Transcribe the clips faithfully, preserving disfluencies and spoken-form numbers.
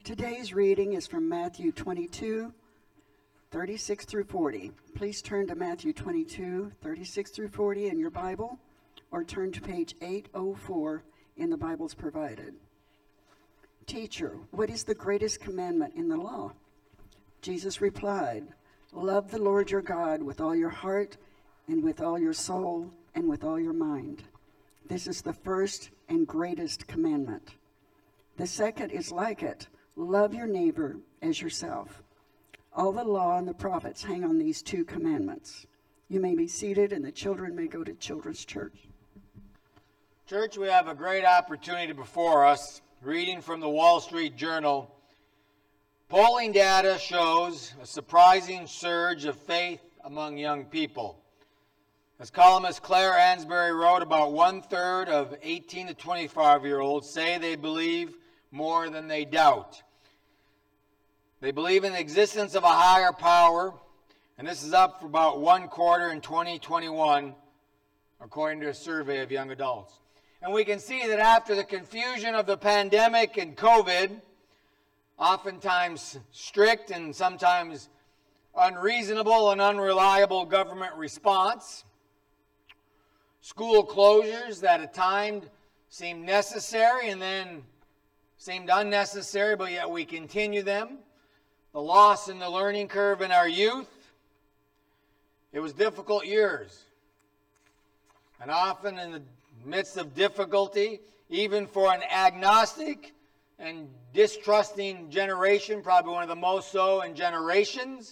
Today's reading is from Matthew twenty-two, thirty-six through forty. Please turn to Matthew twenty-two, thirty-six through forty in your Bible, or turn to page eight oh four in the Bibles provided. Teacher, what is the greatest commandment in the law? Jesus replied, love the Lord your God with all your heart and with all your soul and with all your mind. This is the first and greatest commandment. The second is like it. Love your neighbor as yourself. All the law and the prophets hang on these two commandments. You may be seated and the children may go to Children's Church. Church, we have a great opportunity before us. Reading from the Wall Street Journal, polling data shows a surprising surge of faith among young people. As columnist Claire Ansbury wrote, about one-third of eighteen to twenty-five-year-olds say they believe more than they doubt. They believe in the existence of a higher power, and this is up for about one quarter in twenty twenty-one, according to a survey of young adults. And we can see that after the confusion of the pandemic and COVID, oftentimes strict and sometimes unreasonable and unreliable government response, school closures that at times seemed necessary and then seemed unnecessary, but yet we continue them, the loss in the learning curve in our youth, it was difficult years. And often in the midst of difficulty, even for an agnostic and distrusting generation, probably one of the most so in generations,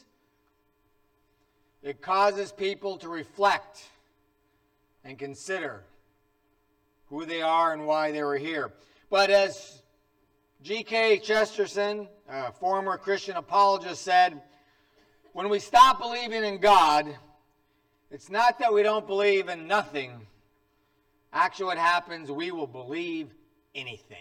it causes people to reflect and consider who they are and why they were here. But as G K Chesterton, a former Christian apologist, said, when we stop believing in God, it's not that we don't believe in nothing. Actually, what happens, we will believe anything.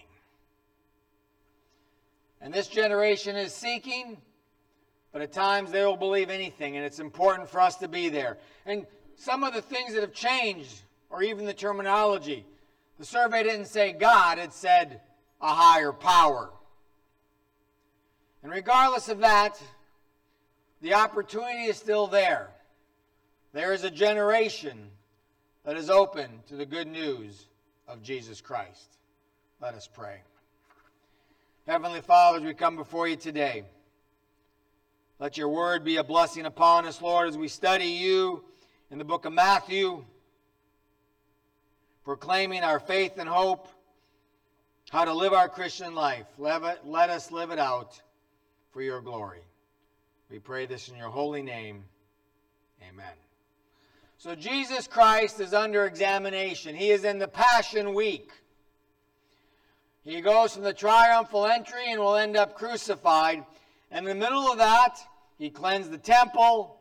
And this generation is seeking, but at times they will believe anything, and it's important for us to be there. And some of the things that have changed, or even the terminology, the survey didn't say God, it said a higher power. And regardless of that, the opportunity is still there. There is a generation that is open to the good news of Jesus Christ. Let us pray. Heavenly Father, as we come before you today, let your word be a blessing upon us, Lord, as we study you in the book of Matthew, proclaiming our faith and hope, how to live our Christian life. Let, it, let us live it out for your glory. We pray this in your holy name. Amen. So Jesus Christ is under examination. He is in the Passion Week. He goes from the triumphal entry and will end up crucified. And in the middle of that, he cleansed the temple.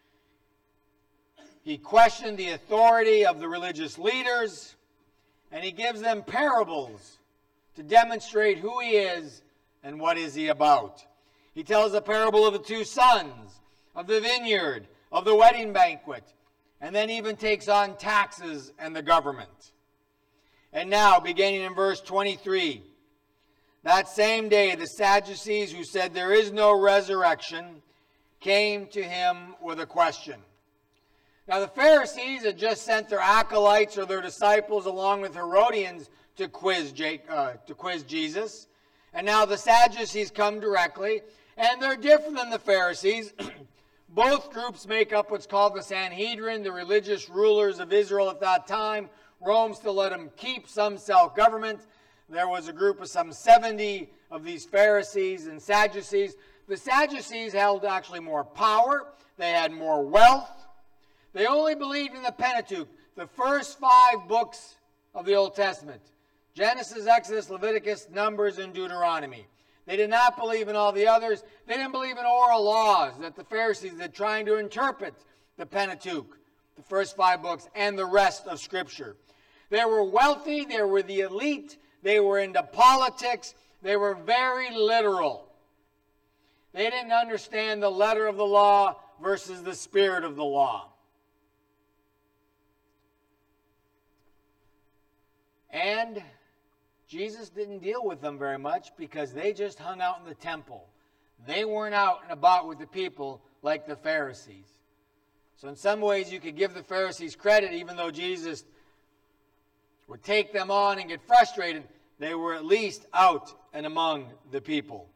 He questioned the authority of the religious leaders. And he gives them parables to demonstrate who he is and what is he about. He tells the parable of the two sons, of the vineyard, of the wedding banquet, and then even takes on taxes and the government. And now, beginning in verse twenty-three, that same day the Sadducees, who said there is no resurrection, came to him with a question. Now the Pharisees had just sent their acolytes or their disciples along with Herodians to quiz, Jake, uh, to quiz Jesus. And now the Sadducees come directly, and they're different than the Pharisees. Both groups make up what's called the Sanhedrin, the religious rulers of Israel at that time. Rome still let them keep some self-government. There was a group of some seventy of these Pharisees and Sadducees. The Sadducees held actually more power. They had more wealth. They only believed in the Pentateuch, the first five books of the Old Testament. Genesis, Exodus, Leviticus, Numbers, and Deuteronomy. They did not believe in all the others. They didn't believe in oral laws that the Pharisees did, trying to interpret the Pentateuch, the first five books, and the rest of Scripture. They were wealthy. They were the elite. They were into politics. They were very literal. They didn't understand the letter of the law versus the spirit of the law. And Jesus didn't deal with them very much because they just hung out in the temple. They weren't out and about with the people like the Pharisees. So in some ways you could give the Pharisees credit, even though Jesus would take them on and get frustrated, they were at least out and among the people.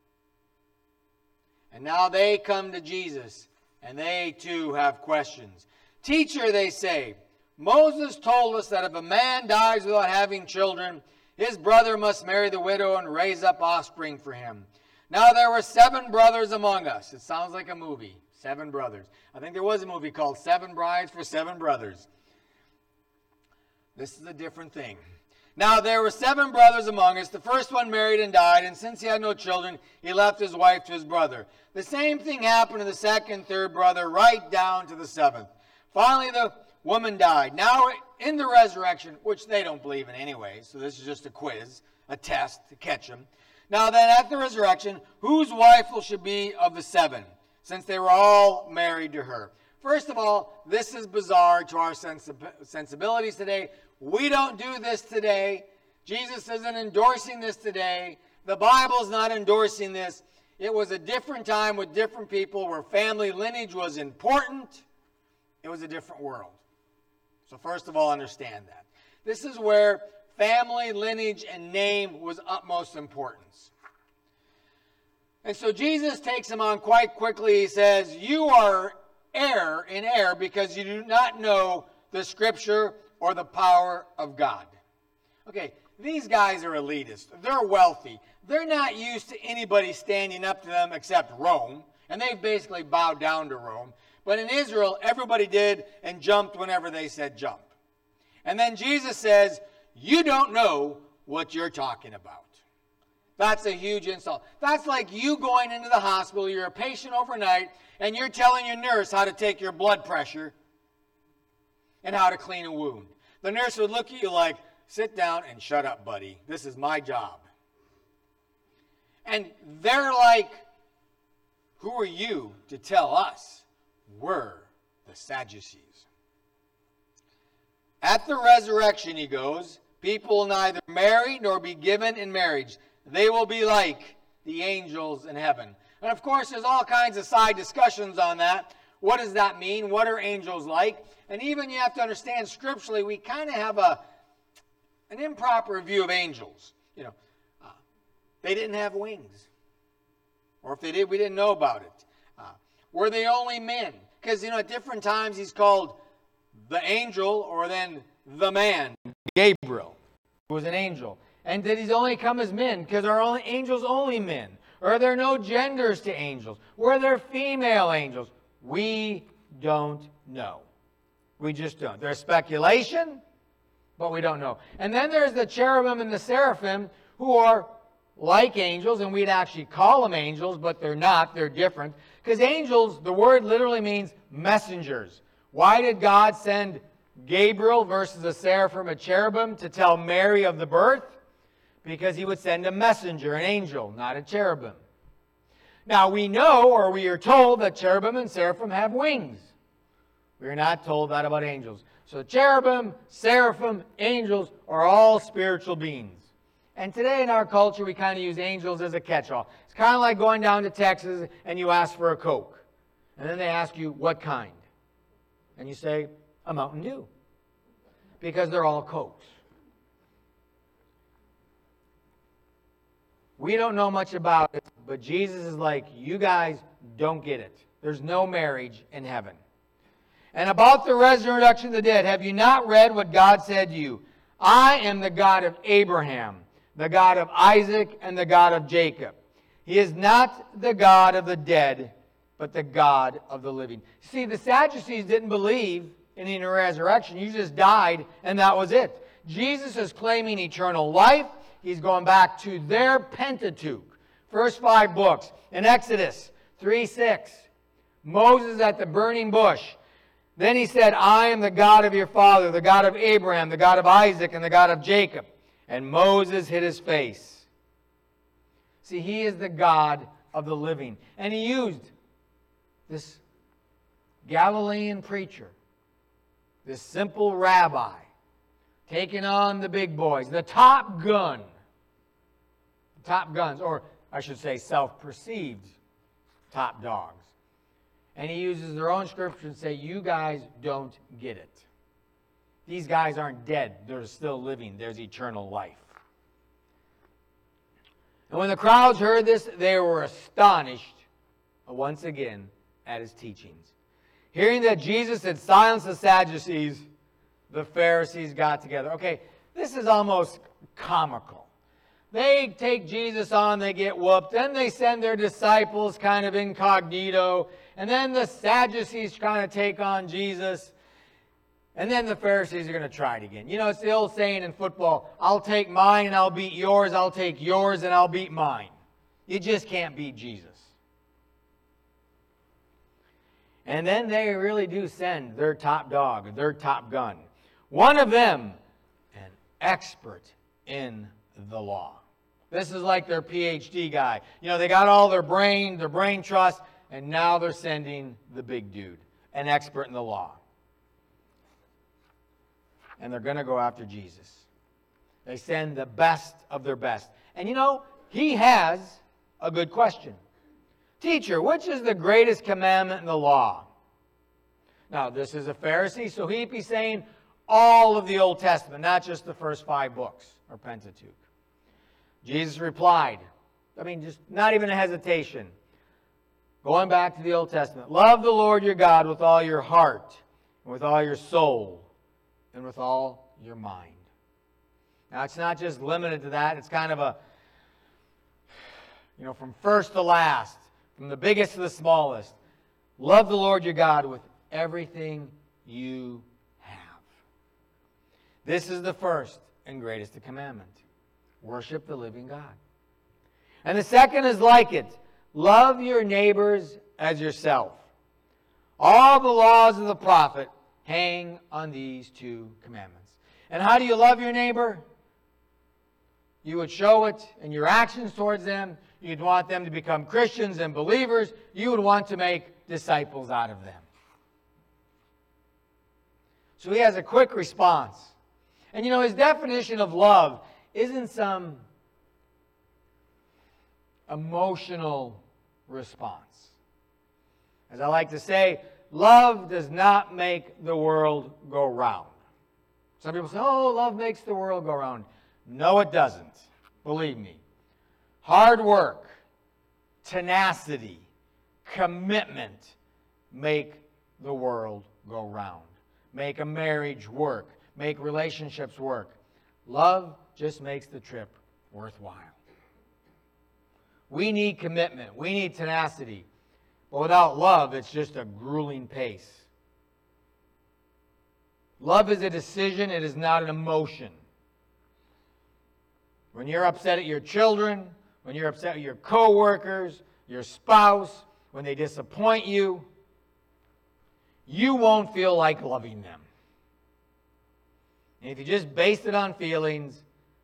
And now they come to Jesus, and they too have questions. Teacher, they say, Moses told us that if a man dies without having children, his brother must marry the widow and raise up offspring for him. Now there were seven brothers among us. It sounds like a movie, Seven Brothers. I think there was a movie called Seven Brides for Seven Brothers. This is a different thing. Now there were seven brothers among us. The first one married and died, and since he had no children, he left his wife to his brother. The same thing happened to the second, third brother, right down to the seventh. Finally, the woman died. Now in the resurrection, which they don't believe in anyway, so this is just a quiz, a test to catch them. Now then, at the resurrection, whose wife will she be of the seven, since they were all married to her? First of all, this is bizarre to our sensi- sensibilities today. We don't do this today. Jesus isn't endorsing this today. The Bible's not endorsing this. It was a different time with different people where family lineage was important. It was a different world. So first of all, understand that. This is where family lineage and name was utmost importance. And so Jesus takes him on quite quickly. He says, you are error in error because you do not know the Scripture or the power of God. Okay, these guys are elitist. They're wealthy. They're not used to anybody standing up to them except Rome, and they've basically bowed down to Rome. But in Israel, everybody did and jumped whenever they said jump. And then Jesus says, you don't know what you're talking about. That's a huge insult. That's like you going into the hospital, you're a patient overnight, and you're telling your nurse how to take your blood pressure and how to clean a wound. The nurse would look at you like, sit down and shut up, buddy. This is my job. And they're like, who are you to tell us? We're the Sadducees. At the resurrection, he goes, people will neither marry nor be given in marriage. They will be like the angels in heaven. And of course, there's all kinds of side discussions on that. What does that mean? What are angels like? And even you have to understand scripturally, we kind of have a an improper view of angels. You know, uh, they didn't have wings. Or if they did, we didn't know about it. Uh, were they only men? Because, you know, at different times he's called the angel or then the man, Gabriel, who was an angel. And did he only come as men? Because are only angels only men? Or are there no genders to angels? Were there female angels? We don't know. We just don't. There's speculation, but we don't know. And then there's the cherubim and the seraphim who are like angels, and we'd actually call them angels, but they're not. They're different. Because angels, the word literally means messengers. Why did God send Gabriel versus a seraphim, a cherubim, to tell Mary of the birth? Because he would send a messenger, an angel, not a cherubim. Now we know, or we are told, that cherubim and seraphim have wings. We are not told that about angels. So cherubim, seraphim, angels are all spiritual beings. And today in our culture, we kind of use angels as a catch-all. It's kind of like going down to Texas and you ask for a Coke. And then they ask you, what kind? And you say, a Mountain Dew. Because they're all Cokes. We don't know much about it, but Jesus is like, you guys don't get it. There's no marriage in heaven. And about the resurrection of the dead, have you not read what God said to you? I am the God of Abraham, the God of Isaac, and the God of Jacob. He is not the God of the dead, but the God of the living. See, the Sadducees didn't believe in the resurrection. You just died, and that was it. Jesus is claiming eternal life. He's going back to their Pentateuch, first five books. In Exodus three six, Moses at the burning bush. Then he said, I am the God of your father, the God of Abraham, the God of Isaac, and the God of Jacob. And Moses hid his face. See, he is the God of the living. And he used this Galilean preacher, this simple rabbi, taking on the big boys, the top gun. Top guns, or I should say self-perceived top dogs. And he uses their own scripture and say, you guys don't get it. These guys aren't dead. They're still living. There's eternal life. And when the crowds heard this, they were astonished once again at his teachings. Hearing that Jesus had silenced the Sadducees, the Pharisees got together. Okay, this is almost comical. They take Jesus on, they get whooped. Then they send their disciples kind of incognito. And then the Sadducees kind of take on Jesus. And then the Pharisees are going to try it again. You know, it's the old saying in football, I'll take mine and I'll beat yours. I'll take yours and I'll beat mine. You just can't beat Jesus. And then they really do send their top dog, their top gun. One of them, an expert in the law. This is like their P H D guy. You know, they got all their brain, their brain trust, and now they're sending the big dude, an expert in the law. And they're going to go after Jesus. They send the best of their best. And you know, he has a good question. Teacher, which is the greatest commandment in the law? Now, this is a Pharisee, so he'd be saying all of the Old Testament, not just the first five books or Pentateuch. Jesus replied, I mean, just not even a hesitation. Going back to the Old Testament, love the Lord your God with all your heart, and with all your soul, and with all your mind. Now, it's not just limited to that. It's kind of a, you know, from first to last, from the biggest to the smallest. Love the Lord your God with everything you have. This is the first and greatest commandment. Worship the living God. And the second is like it. Love your neighbors as yourself. All the laws of the prophet hang on these two commandments. And how do you love your neighbor? You would show it in your actions towards them. You'd want them to become Christians and believers. You would want to make disciples out of them. So he has a quick response. And you know, his definition of love isn't some emotional response. As I like to say, love does not make the world go round. Some people say, oh, love makes the world go round. No, it doesn't. Believe me. Hard work, tenacity, commitment make the world go round. Make a marriage work. Make relationships work. Love just makes the trip worthwhile. We need commitment. We need tenacity. But without love, it's just a grueling pace. Love is a decision. It is not an emotion. When you're upset at your children, when you're upset with your coworkers, your spouse, when they disappoint you, you won't feel like loving them. And if you just based it on feelings,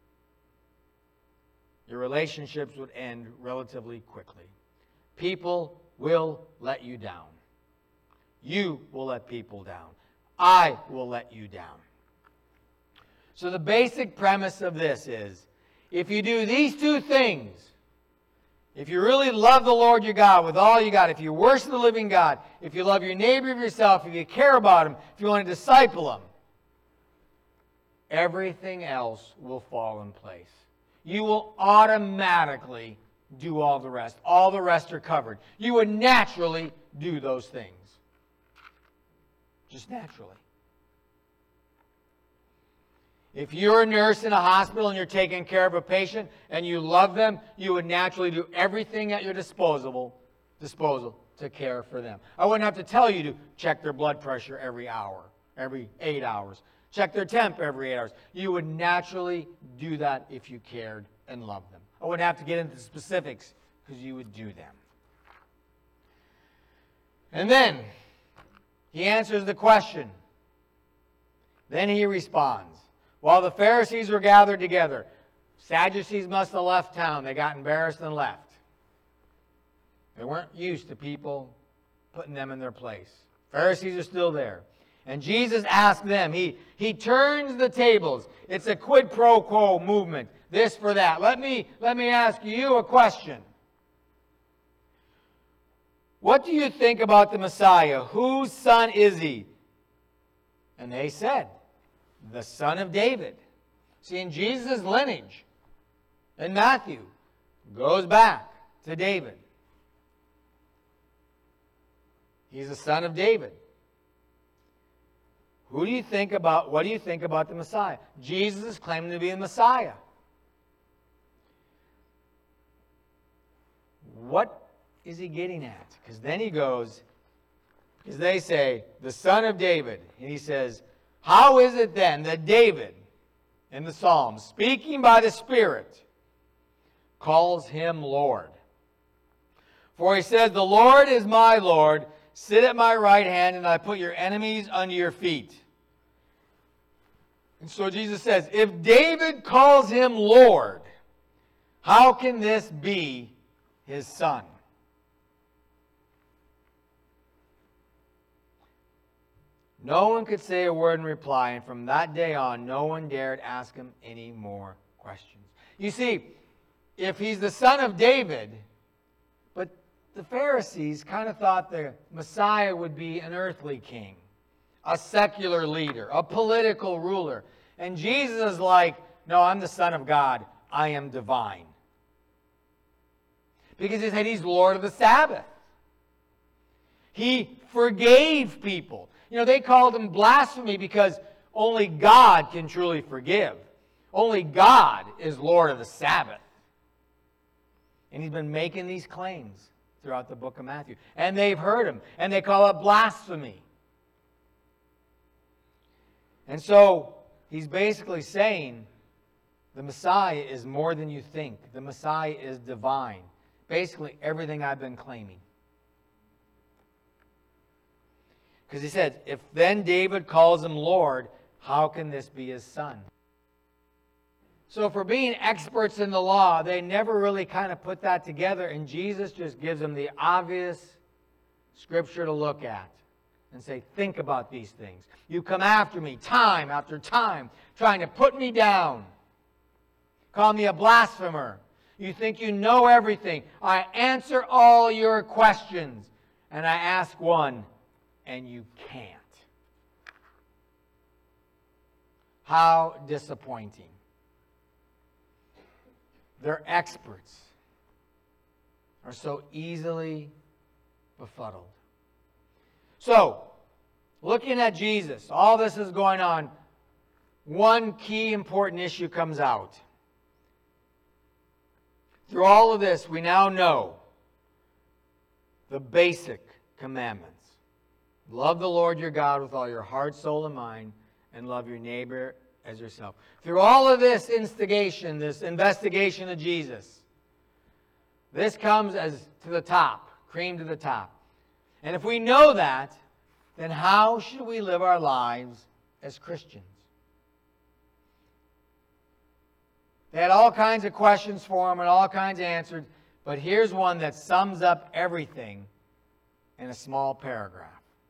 your relationships would end relatively quickly. People will let you down. You will let people down. I will let you down. So the basic premise of this is, if you do these two things, if you really love the Lord your God with all you got, if you worship the living God, if you love your neighbor of yourself, if you care about him, if you want to disciple him, everything else will fall in place. You will automatically do all the rest. All the rest are covered. You would naturally do those things. Just naturally. If you're a nurse in a hospital and you're taking care of a patient and you love them, you would naturally do everything at your disposal, disposal to care for them. I wouldn't have to tell you to check their blood pressure every hour, every eight hours. Check their temp every eight hours. You would naturally do that if you cared and loved them. I wouldn't have to get into the specifics because you would do them. And then he answers the question. Then he responds. While the Pharisees were gathered together, Sadducees must have left town. They got embarrassed and left. They weren't used to people putting them in their place. Pharisees are still there. And Jesus asked them. He, he turns the tables. It's a quid pro quo movement. This for that. Let me, let me ask you a question. What do you think about the Messiah? Whose son is he? And they said, the son of David. See, in Jesus' lineage, in Matthew, goes back to David. He's the son of David. Who do you think about, what do you think about the Messiah? Jesus is claiming to be the Messiah. What is he getting at? Because then he goes, because they say, the son of David. And he says, how is it then that David, in the Psalms, speaking by the Spirit, calls him Lord? For he says, the Lord is my Lord. Sit at my right hand, and I put your enemies under your feet. And so Jesus says, if David calls him Lord, how can this be his son? No one could say a word in reply, and from that day on, no one dared ask him any more questions. You see, if he's the son of David, but the Pharisees kind of thought the Messiah would be an earthly king, a secular leader, a political ruler. And Jesus is like, no, I'm the Son of God. I am divine. Because he said he's Lord of the Sabbath. He forgave people. You know, they called him blasphemy because only God can truly forgive. Only God is Lord of the Sabbath. And he's been making these claims throughout the book of Matthew. And they've heard him. And they call it blasphemy. And so he's basically saying the Messiah is more than you think. The Messiah is divine. Basically everything I've been claiming. Because he said, if then David calls him Lord, how can this be his son? So for being experts in the law, they never really kind of put that together, and Jesus just gives them the obvious scripture to look at and say, think about these things. You come after me time after time, trying to put me down. Call me a blasphemer. You think you know everything. I answer all your questions, and I ask one, and you can't. How disappointing. Their experts are so easily befuddled. So, looking at Jesus, all this is going on. One key important issue comes out. Through all of this, we now know the basic commandments. Love the Lord your God with all your heart, soul, and mind, and love your neighbor as yourself. Through all of this instigation, this investigation of Jesus, this comes as to the top, cream to the top. And if we know that, then how should we live our lives as Christians? They had all kinds of questions for him and all kinds of answers, but here's one that sums up everything in a small paragraph.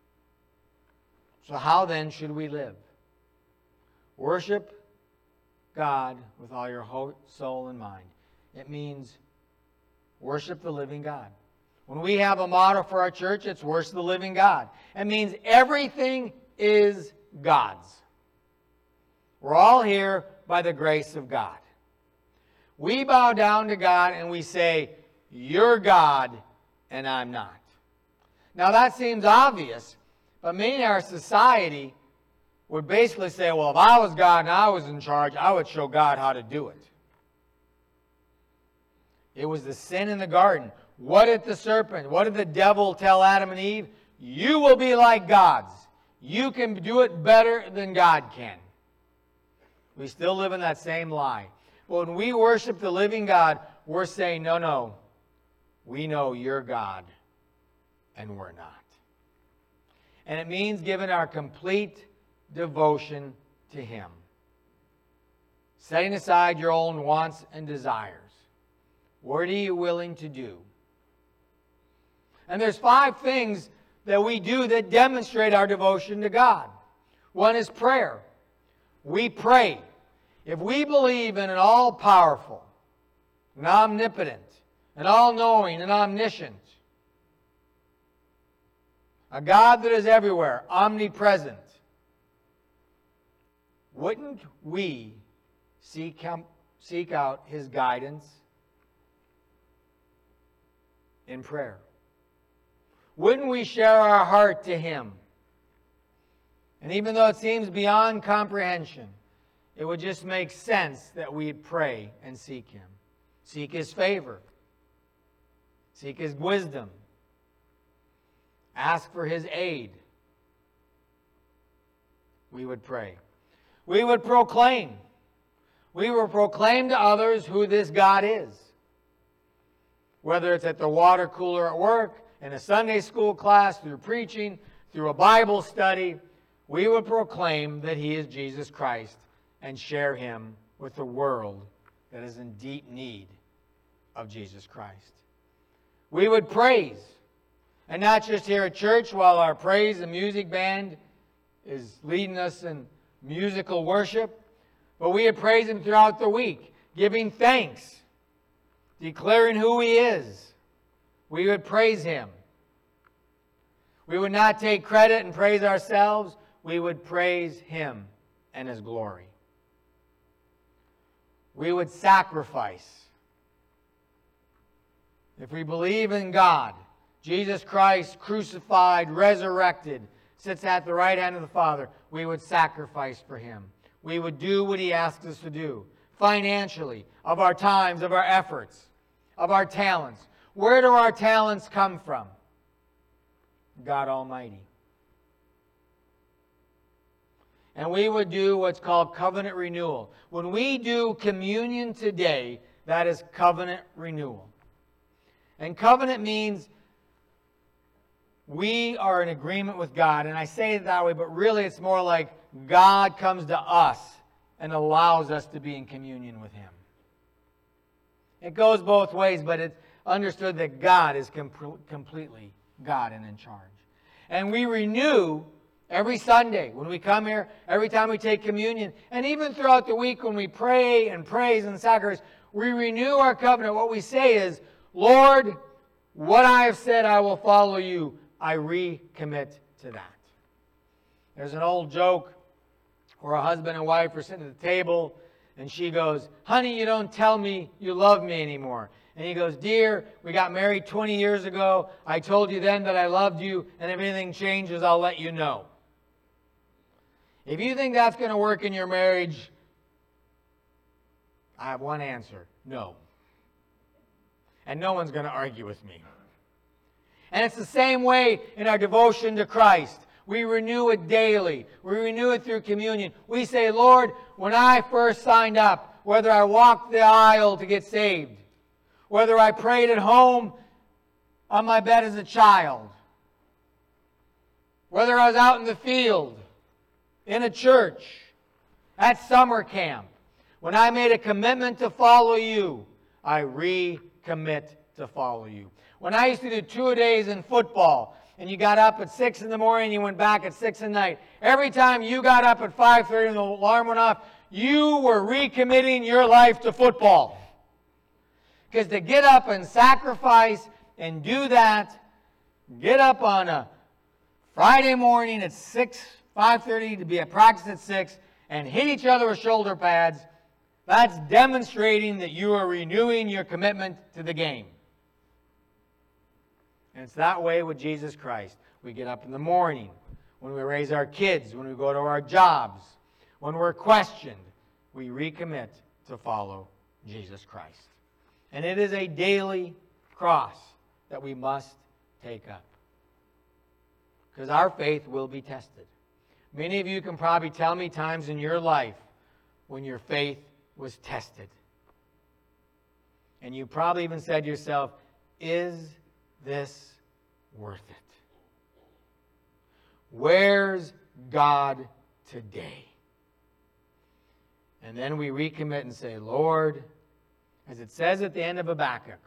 So how then should we live? Worship God with all your whole soul and mind. It means worship the living God. When we have a motto for our church, it's worship the living God. It means everything is God's. We're all here by the grace of God. We bow down to God and we say, you're God and I'm not. Now that seems obvious, but many in our society would basically say, well, if I was God and I was in charge, I would show God how to do it. It was the sin in the garden. What did the serpent, what did the devil tell Adam and Eve? You will be like gods. You can do it better than God can. We still live in that same lie. But when we worship the living God, we're saying, no, no, we know you're God and we're not. And it means giving our complete devotion to Him. Setting aside your own wants and desires. What are you willing to do? And there's five things that we do that demonstrate our devotion to God. One is prayer. We pray. If we believe in an all-powerful, an omnipotent, an all-knowing, and omniscient, a God that is everywhere, omnipresent, wouldn't we seek, him, seek out His guidance in prayer? Wouldn't we share our heart to Him? And even though it seems beyond comprehension, it would just make sense that we'd pray and seek Him. Seek His favor. Seek His wisdom. Ask for His aid. We would pray. We would proclaim. We would proclaim to others who this God is. Whether it's at the water cooler at work, in a Sunday school class, through preaching, through a Bible study, we would proclaim that He is Jesus Christ and share Him with the world that is in deep need of Jesus Christ. We would praise, and not just here at church while our praise and music band is leading us in musical worship, but we would praise Him throughout the week, giving thanks, declaring who He is. We would praise Him. We would not take credit and praise ourselves. We would praise Him and His glory. We would sacrifice. If we believe in God, Jesus Christ crucified, resurrected, sits at the right hand of the Father, we would sacrifice for Him. We would do what He asks us to do, financially, of our times, of our efforts, of our talents. Where do our talents come from? God Almighty. And we would do what's called covenant renewal. When we do communion today, that is covenant renewal. And covenant means we are in agreement with God. And I say it that way, but really it's more like God comes to us and allows us to be in communion with Him. It goes both ways, but it's understood that God is com- completely God and in charge. And we renew every Sunday when we come here, every time we take communion, and even throughout the week when we pray and praise and sacrifice, we renew our covenant. What we say is, Lord, what I have said I will follow you. I recommit to that. There's an old joke where a husband and wife are sitting at the table, and she goes, honey, you don't tell me you love me anymore. And he goes, dear, we got married twenty years ago. I told you then that I loved you, and if anything changes, I'll let you know. If you think that's going to work in your marriage, I have one answer. No. And no one's going to argue with me. And it's the same way in our devotion to Christ. We renew it daily. We renew it through communion. We say, Lord, when I first signed up, whether I walked the aisle to get saved, whether I prayed at home on my bed as a child, whether I was out in the field, in a church, at summer camp, when I made a commitment to follow you, I recommit to follow you. When I used to do two-a-days in football, and you got up at six in the morning, and you went back at six at night, every time you got up at five thirty and the alarm went off, you were recommitting your life to football. Because to get up and sacrifice and do that, get up on a Friday morning at six, five thirty to be at practice at six, and hit each other with shoulder pads, that's demonstrating that you are renewing your commitment to the game. And it's that way with Jesus Christ. We get up in the morning, when we raise our kids, when we go to our jobs, when we're questioned, we recommit to follow Jesus Christ. And it is a daily cross that we must take up. Because our faith will be tested. Many of you can probably tell me times in your life when your faith was tested. And you probably even said to yourself, is this worth it? Where's God today? And then we recommit and say, Lord, as it says at the end of Habakkuk,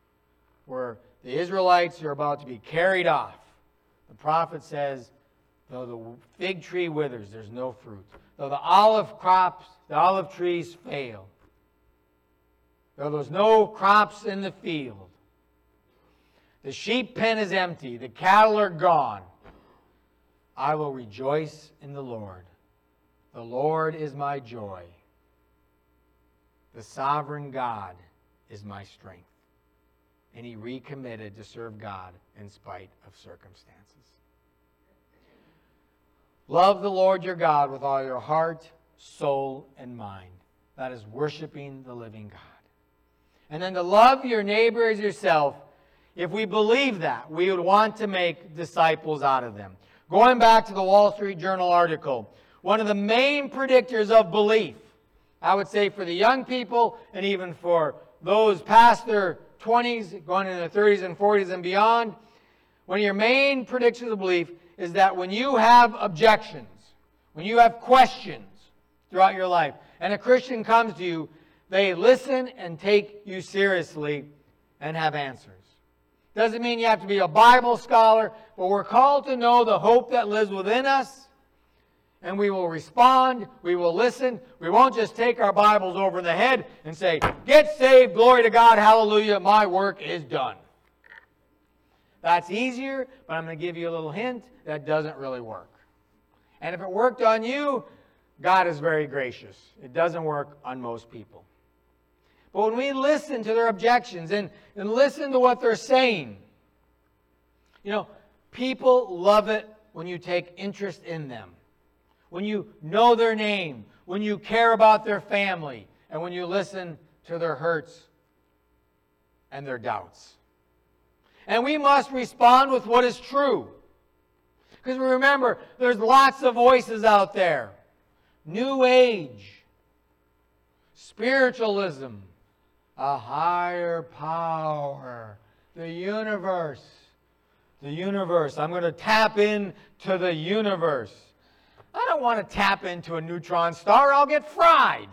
where the Israelites are about to be carried off, the prophet says, Though the fig tree withers, there's no fruit. Though the olive crops, the olive trees fail. Though there's no crops in the field. The sheep pen is empty, the cattle are gone. I will rejoice in the Lord. The Lord is my joy. The sovereign God is my strength. And he recommitted to serve God in spite of circumstances. Love the Lord your God with all your heart, soul, and mind. That is worshiping the living God. And then to love your neighbor as yourself. If we believe that, we would want to make disciples out of them. Going back to the Wall Street Journal article, one of the main predictors of belief, I would say for the young people and even for those past their twenties, going into their thirties and forties and beyond, one of your main predictors of belief is that when you have objections, when you have questions throughout your life, and a Christian comes to you, they listen and take you seriously and have answers. Doesn't mean you have to be a Bible scholar, but we're called to know the hope that lives within us, and we will respond, we will listen. We won't just take our Bibles over the head and say, get saved, glory to God, hallelujah, my work is done. That's easier, but I'm going to give you a little hint, that doesn't really work. And if it worked on you, God is very gracious. It doesn't work on most people. But when we listen to their objections and, and listen to what they're saying, you know, people love it when you take interest in them. When you know their name, when you care about their family, and when you listen to their hurts and their doubts. And we must respond with what is true. Because remember, there's lots of voices out there. New Age, spiritualism, a higher power, the universe. The universe. I'm going to tap into the universe. I don't want to tap into a neutron star. I'll get fried.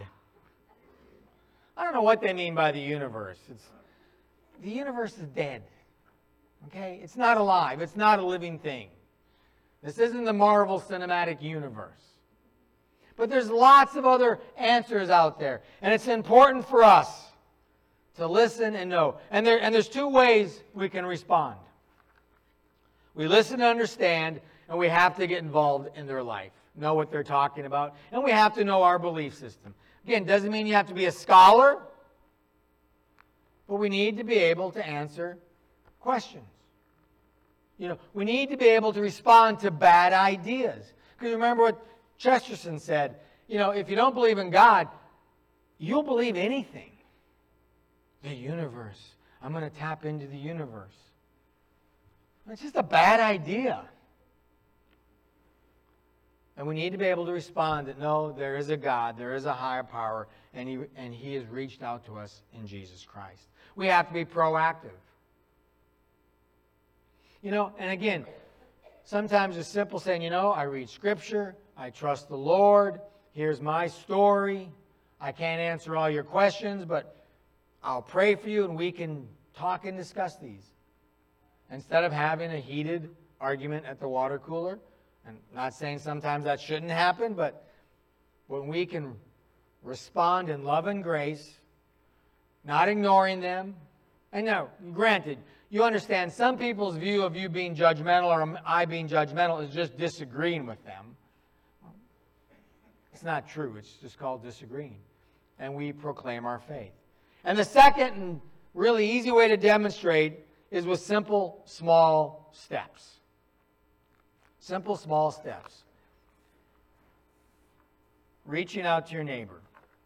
I don't know what they mean by the universe. It's, the universe is dead. Okay? It's not alive. It's not a living thing. This isn't the Marvel Cinematic Universe. But there's lots of other answers out there. And it's important for us to listen and know. And, there, and there's two ways we can respond. We listen and understand, and we have to get involved in their life. Know what they're talking about. And we have to know our belief system. Again, doesn't mean you have to be a scholar. But we need to be able to answer questions. You know, we need to be able to respond to bad ideas. Because remember what Chesterton said, you know, if you don't believe in God, you'll believe anything. The universe. I'm going to tap into the universe. It's just a bad idea. And we need to be able to respond that no, there is a God, there is a higher power, and he, and he has reached out to us in Jesus Christ. We have to be proactive. You know, and again, sometimes it's simple saying, you know, I read Scripture, I trust the Lord, here's my story. I can't answer all your questions, but I'll pray for you and we can talk and discuss these. Instead of having a heated argument at the water cooler, and not saying sometimes that shouldn't happen, but when we can respond in love and grace, not ignoring them. And now, granted, you understand some people's view of you being judgmental or I being judgmental is just disagreeing with them. It's not true. It's just called disagreeing. And we proclaim our faith. And the second and really easy way to demonstrate is with simple, small steps. Simple, small steps. Reaching out to your neighbor.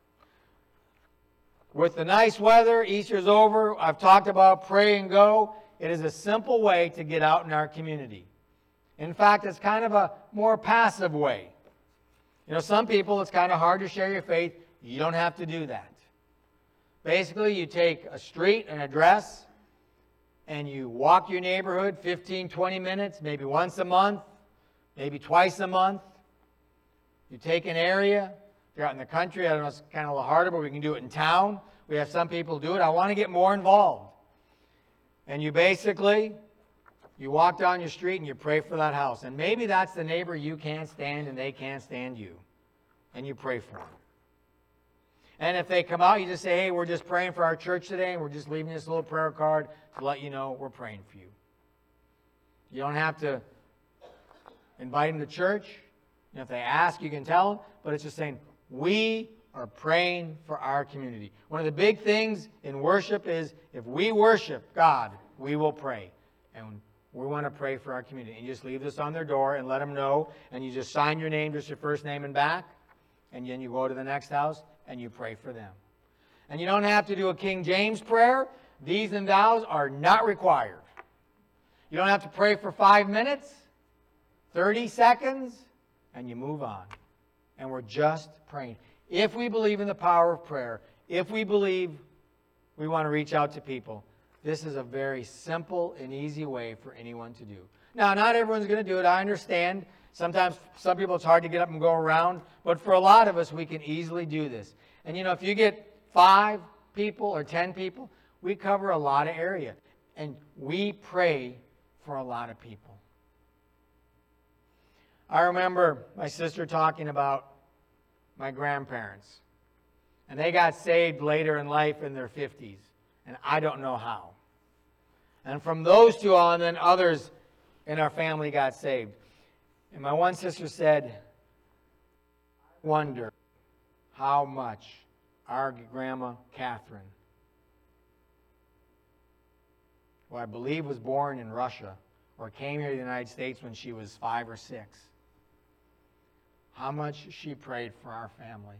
With the nice weather, Easter's over, I've talked about pray and go. It is a simple way to get out in our community. In fact, it's kind of a more passive way. You know, some people, it's kind of hard to share your faith. You don't have to do that. Basically, you take a street, an address, and you walk your neighborhood fifteen, twenty minutes, maybe once a month, maybe twice a month. You take an area. If you're out in the country, I don't know, it's kind of a little harder, but we can do it in town. We have some people do it. I want to get more involved. And you basically You walk down your street and you pray for that house. And maybe that's the neighbor you can't stand and they can't stand you. And you pray for them. And if they come out, you just say, hey, we're just praying for our church today, and we're just leaving this little prayer card to let you know we're praying for you. You don't have to invite them to church. And if they ask, you can tell them. But it's just saying, we are praying for our community. One of the big things in worship is if we worship God, we will pray. And we want to pray for our community. And you just leave this on their door and let them know. And you just sign your name, just your first name and back. And then you go to the next house and you pray for them. And you don't have to do a King James prayer. These and thous are not required. You don't have to pray for five minutes, thirty seconds, and you move on. And we're just praying. If we believe in the power of prayer, if we believe we want to reach out to people, this is a very simple and easy way for anyone to do. Now, not everyone's going to do it. I understand. Sometimes some people it's hard to get up and go around. But for a lot of us, we can easily do this. And, you know, if you get five people or ten people, we cover a lot of area. And we pray for a lot of people. I remember my sister talking about my grandparents. And they got saved later in life in their fifties. And I don't know how. And from those two on, then others in our family got saved. And my one sister said, I wonder how much our grandma Catherine, who I believe was born in Russia or came here to the United States when she was five or six, how much she prayed for our family.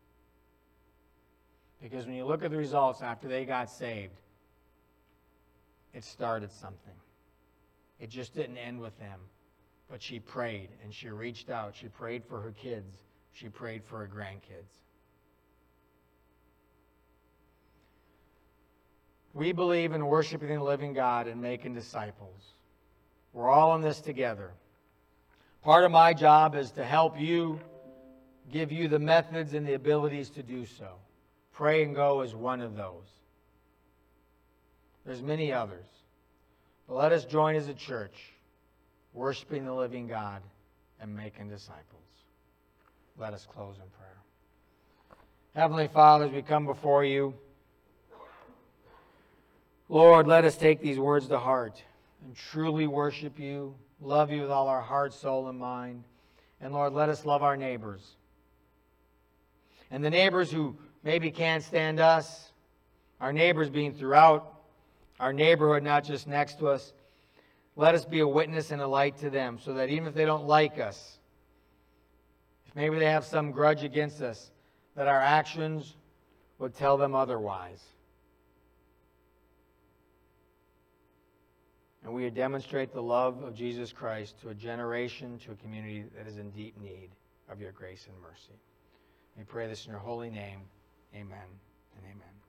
Because when you look at the results after they got saved, it started something. It just didn't end with them. But she prayed, and she reached out. She prayed for her kids. She prayed for her grandkids. We believe in worshiping the living God and making disciples. We're all in this together. Part of my job is to help you, give you the methods and the abilities to do so. Pray and Go is one of those. There's many others. But let us join as a church, worshiping the living God and making disciples. Let us close in prayer. Heavenly Father, as we come before you, Lord, let us take these words to heart and truly worship you, love you with all our heart, soul, and mind. And Lord, let us love our neighbors. And the neighbors who maybe can't stand us, our neighbors being throughout our neighborhood, not just next to us, let us be a witness and a light to them so that even if they don't like us, if maybe they have some grudge against us, that our actions would tell them otherwise. And we would demonstrate the love of Jesus Christ to a generation, to a community that is in deep need of your grace and mercy. We pray this in your holy name. Amen and amen.